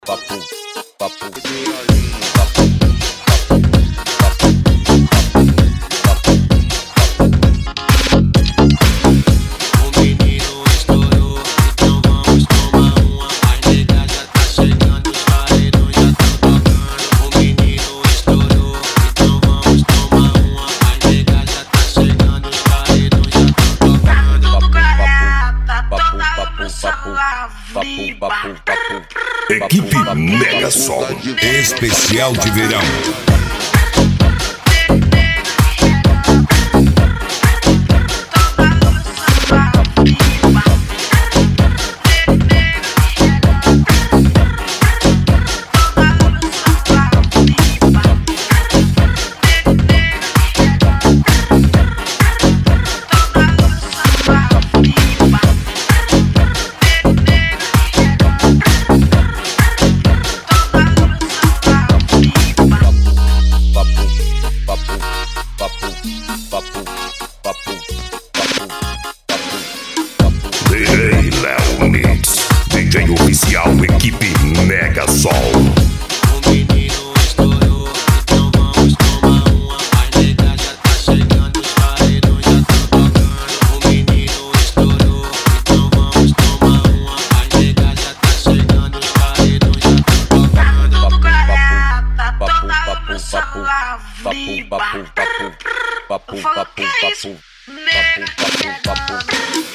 papo, papo, o menino estourou, então vamos tomar uma. A nega já tá chegando, os paredões já tão tocando. O menino estourou, então vamos tomar uma. A nega já tá chegando, os paredões já tão tocando. Papo, papo, papo, papo. Equipe Mega Sol, especial de verão. DJ Léo Mix, DJ oficial, equipe Mega Sol. O menino estourou, então vamos tomar uma. A nega já tá chegando, os paredões já tão tocando. O menino estourou, então vamos tomar uma. A nega já tá chegando, os paredões já tão tocando. Papo, papo, papo, papo, papo, papo, papo, papo, papo, papo, papo, papo, papo.